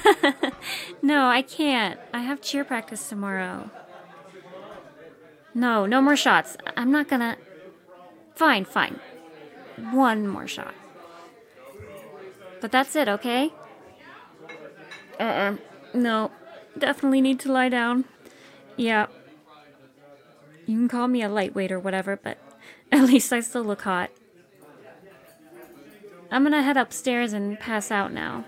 No, I can't. I have cheer practice tomorrow. No, no more shots. I'm not gonna. Fine, fine. One more shot. But that's it, okay? No. Definitely need to lie down. Yeah. You can call me a lightweight or whatever, but at least I still look hot. I'm gonna head upstairs and pass out now.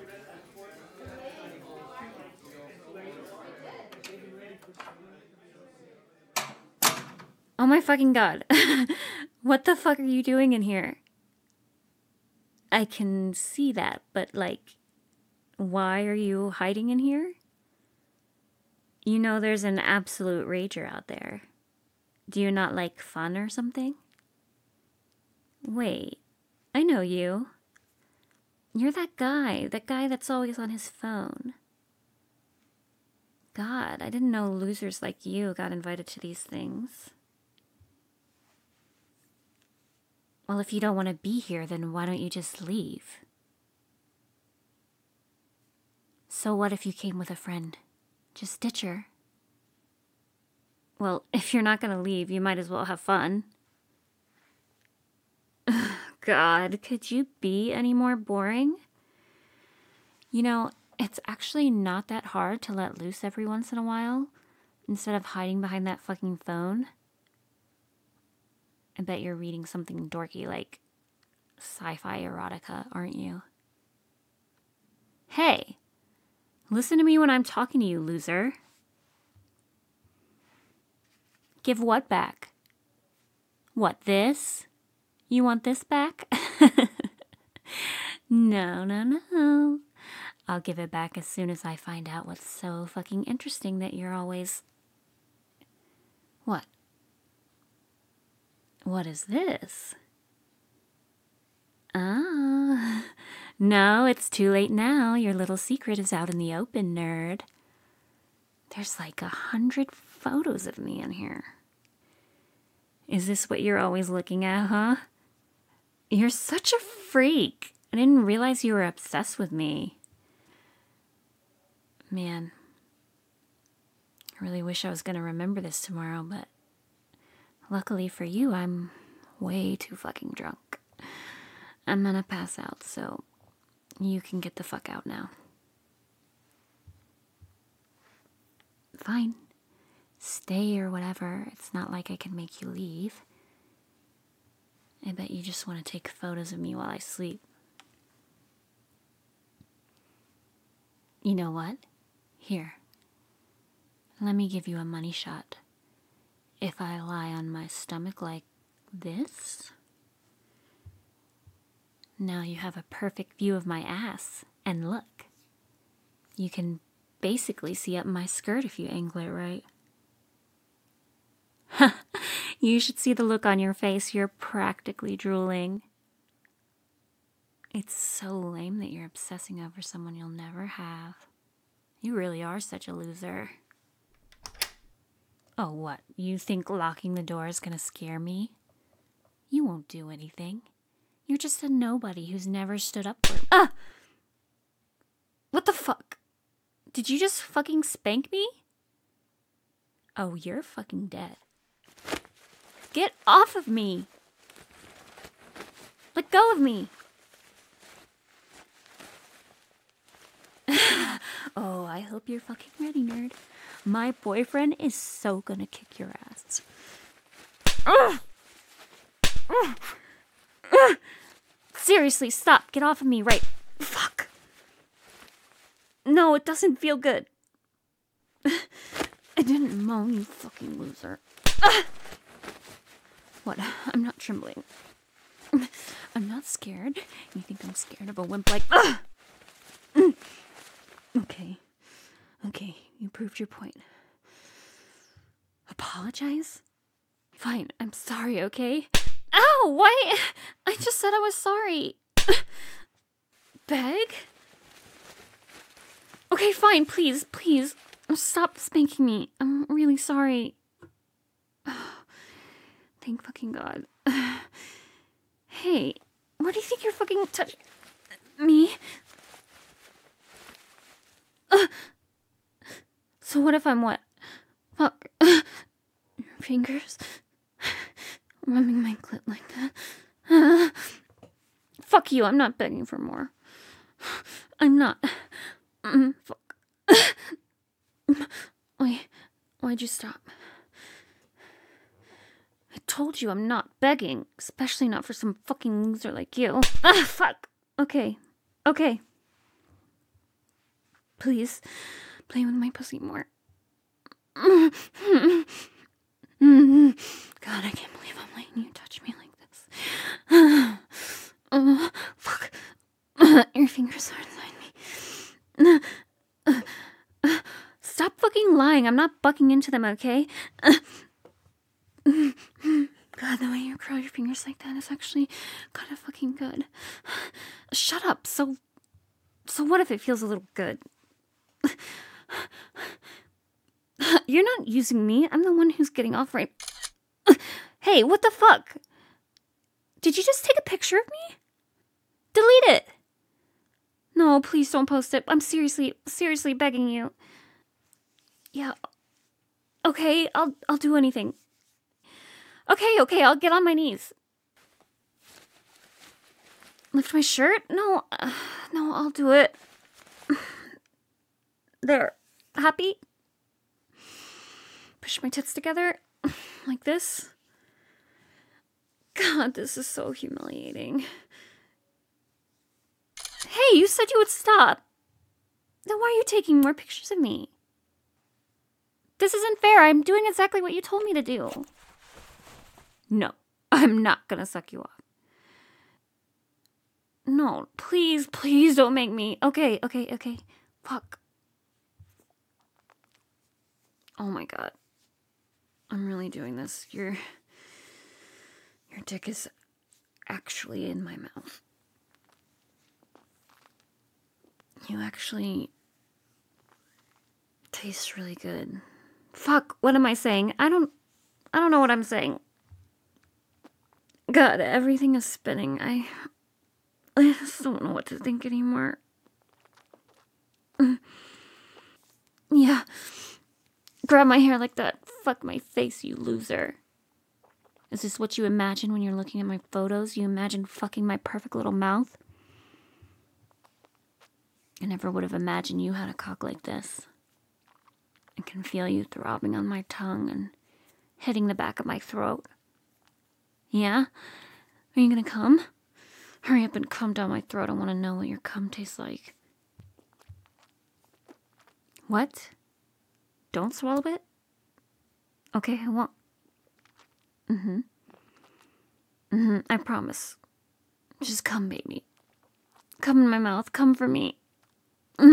Oh my fucking god. What the fuck are you doing in here? I can see that, but like, why are you hiding in here? You know there's an absolute rager out there. Do you not like fun or something? Wait, I know you. You're that guy that's always on his phone. God, I didn't know losers like you got invited to these things. Well, if you don't want to be here, then why don't you just leave? So what if you came with a friend? Just ditch her. Well, if you're not gonna leave, you might as well have fun. God, could you be any more boring? You know, it's actually not that hard to let loose every once in a while, instead of hiding behind that fucking phone. I bet you're reading something dorky like sci-fi erotica, aren't you? Hey, listen to me when I'm talking to you, loser. Give what back? What, this? You want this back? No, no, no. I'll give it back as soon as I find out what's so fucking interesting that you're always... What? What is this? Ah, no, it's too late now. Your little secret is out in the open, nerd. There's like 100 photos of me in here. Is this what you're always looking at, huh? You're such a freak. I didn't realize you were obsessed with me. Man, I really wish I was gonna remember this tomorrow, but luckily for you, I'm way too fucking drunk. I'm gonna pass out, so you can get the fuck out now. Fine. Stay or whatever. It's not like I can make you leave. I bet you just want to take photos of me while I sleep. You know what? Here. Let me give you a money shot. If I lie on my stomach like this, now you have a perfect view of my ass. And look, you can basically see up my skirt if you angle it right. You should see the look on your face. You're practically drooling. It's so lame that you're obsessing over someone you'll never have. You really are such a loser. Oh, what? You think locking the door is gonna scare me? You won't do anything. You're just a nobody who's never stood up for... Ah! What the fuck? Did you just fucking spank me? Oh, you're fucking dead. Get off of me! Let go of me! Oh, I hope you're fucking ready, nerd. My boyfriend is so gonna kick your ass. Seriously, stop. Get off of me, right? Fuck. No, it doesn't feel good. I didn't moan, you fucking loser. What? I'm not trembling. I'm not scared. You think I'm scared of a wimp like... Okay. Okay, you proved your point. Apologize? Fine, I'm sorry, okay? Ow, why? I just said I was sorry. Beg? Okay, fine, please, please. Stop spanking me. I'm really sorry. Thank fucking God. Hey, what? What do you think you're fucking touching me? What if I'm wet? Fuck. Your fingers rubbing my clit like that. Fuck you, I'm not begging for more. I'm not. Fuck. Wait, why'd you stop? I told you I'm not begging, especially not for some fucking loser like you. Fuck. Okay. Please, play with my pussy more. God, I can't believe I'm letting you touch me like this. Fuck. Your fingers are inside me. Stop fucking lying. I'm not bucking into them, okay? God, the way you curl your fingers like that is actually kind of fucking good. Shut up. So what if it feels a little good? You're not using me. I'm the one who's getting off right. Hey, what the fuck? Did you just take a picture of me? Delete it. No, please don't post it. I'm seriously begging you. Yeah. Okay, I'll do anything. Okay, I'll get on my knees. Lift my shirt? No, I'll do it. There. Happy? Push my tits together. Like this. God, this is so humiliating. Hey, you said you would stop. Then why are you taking more pictures of me? This isn't fair. I'm doing exactly what you told me to do. No, I'm not gonna suck you off. No, please don't make me. Okay. Fuck. Oh my god. I'm really doing this. Your dick is actually in my mouth. You actually taste really good. Fuck, what am I saying? I don't know what I'm saying. God, everything is spinning. I just don't know what to think anymore. Yeah. Grab my hair like that. Fuck my face, you loser. Is this what you imagine when you're looking at my photos? You imagine fucking my perfect little mouth? I never would have imagined you had a cock like this. I can feel you throbbing on my tongue and hitting the back of my throat. Yeah? Are you gonna come? Hurry up and come down my throat. I want to know what your cum tastes like. What? Don't swallow it? Okay, I won't. I promise. Just come, baby. Come in my mouth. Come for me. I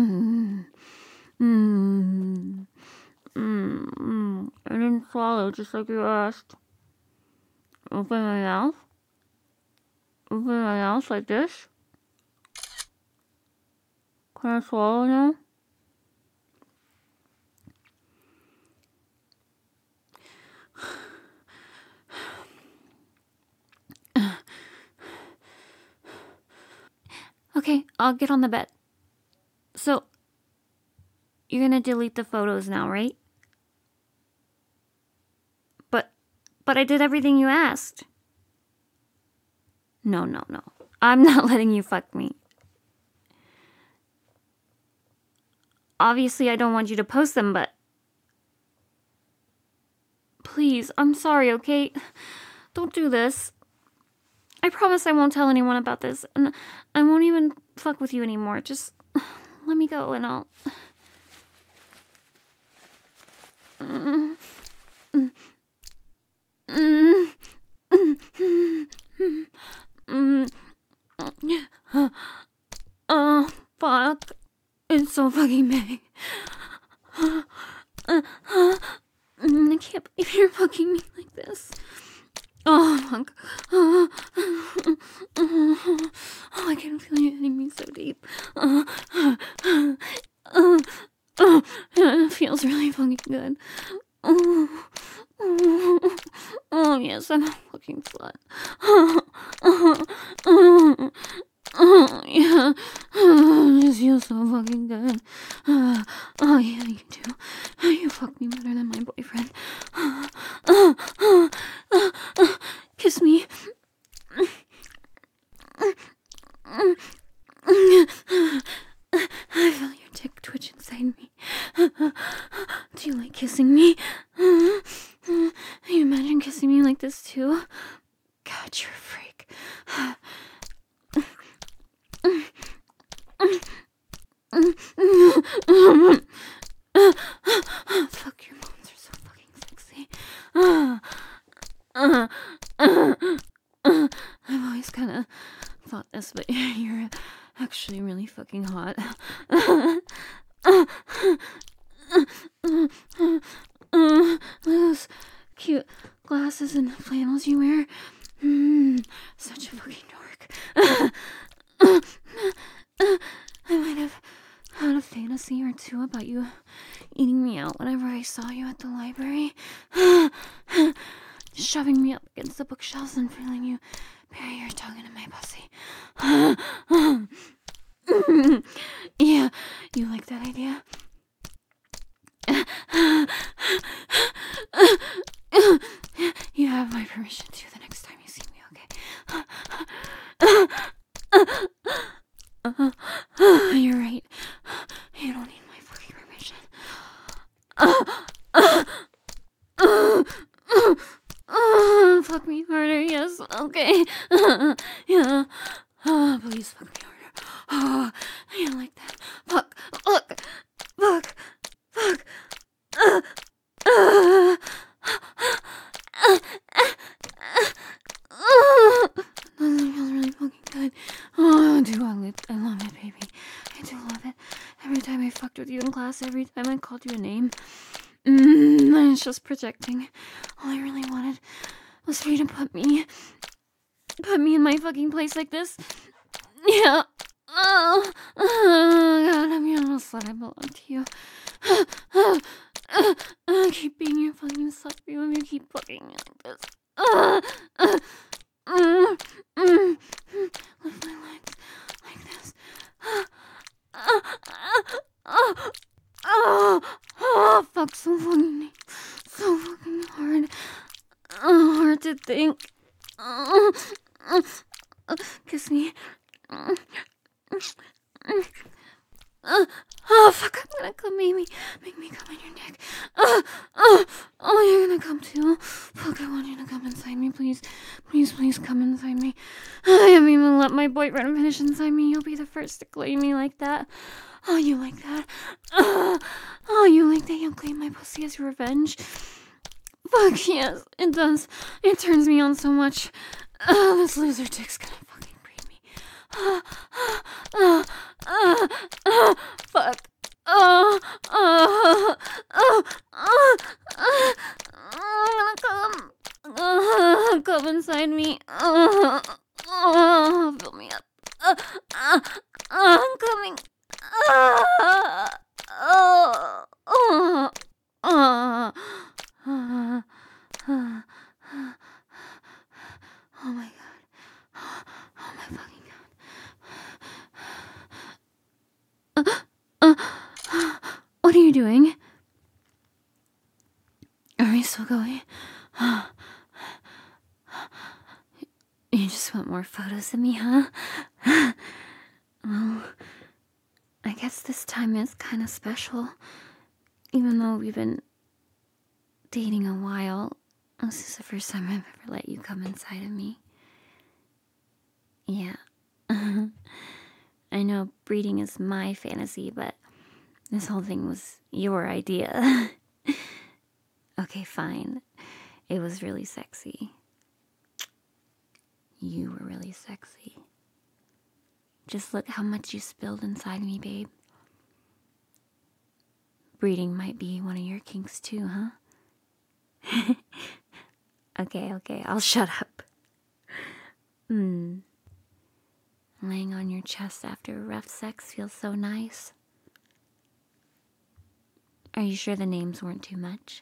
didn't swallow, just like you asked. Open my mouth. Open my mouth like this. Can I swallow now? Okay, I'll get on the bed. So, you're gonna delete the photos now, right? But I did everything you asked. No. I'm not letting you fuck me. Obviously, I don't want you to post them, but... Please, I'm sorry, okay? Don't do this. I promise I won't tell anyone about this, and I won't even fuck with you anymore. Just let me go and I'll... Oh, fuck. It's so fucking big. I can't believe you're fucking me like this. Oh, fuck. I can feel you hitting me so deep. It feels really fucking good. Oh, yes, I'm a fucking slut. Oh, yeah. Oh, this feels so fucking good. Oh, yeah, you do. You fuck me better than my boyfriend. Kiss me. I feel your dick twitch inside me. Do you like kissing me? Can you imagine kissing me like this too? God, you're a freak. Fuck, your moans are so fucking sexy. I've always kind of thought this, but you're actually really fucking hot. Those cute glasses and flannels you wear. Such a fucking dork. I might have had a fantasy or two about you eating me out whenever I saw you at the library. Shoving me up against the bookshelves and feeling you bury your tongue into my pussy. Yeah, you like that idea? You have my permission to the next time you see me, okay? You're right. You don't need my fucking permission. Fuck me harder, yes, okay. Yeah. Please fuck me harder. I like that. Fuck. That feels really fucking good. Oh, I love it, baby. I do love it. Every time I fucked with you in class, every time I called you a name. I was just projecting. All I really wanted was for you to put me in my fucking place like this. Yeah. Oh, God, I'm your little slut. I belong to you. I keep being your fucking slut for you and you keep fucking me like this. Lift my legs like this. Fuck, so fucking hard. Hard to think. Kiss me. Fuck, I'm gonna come, Amy. Make me come on your neck. You're gonna come too. Fuck, I want you to come inside me, please. Please come inside me. I haven't even let my boyfriend finish inside me. You'll be the first to claim me like that. Oh, you like that? You like that? You'll claim my pussy as your revenge? Fuck, yes, it does. It turns me on so much. This loser dick's gonna fucking breed me. Fuck. I'm gonna come. Come inside me. Fill me up. I'm coming. Oh my god. Oh my fucking god. What are you doing? Are we still going? You just want more photos of me, huh? Well, I guess this time is kind of special. Even though we've been dating a while, this is the first time I've ever let you come inside of me. Yeah. I know breeding is my fantasy, but this whole thing was your idea. Okay, fine. It was really sexy. You were really sexy. Just look how much you spilled inside me, babe. Breeding might be one of your kinks too, huh? Okay, I'll shut up. Laying on your chest after rough sex feels so nice. Are you sure the names weren't too much?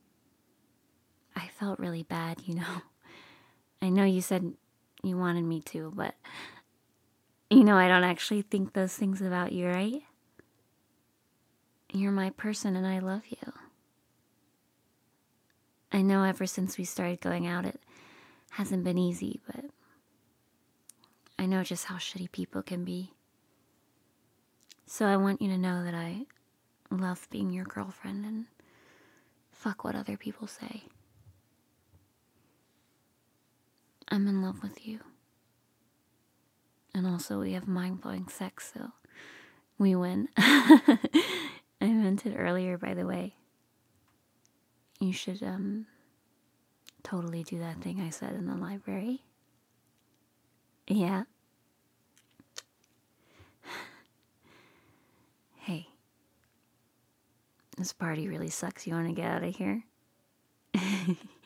I felt really bad, you know. I know you said you wanted me to, but You know, I don't actually think those things about you, right? You're my person and I love you. I know ever since we started going out, it hasn't been easy, but I know just how shitty people can be. So I want you to know that I love being your girlfriend and fuck what other people say. I'm in love with you. And also, we have mind-blowing sex, so we win. I meant it earlier, by the way. You should, totally do that thing I said in the library. Yeah. Hey, this party really sucks. You want to get out of here?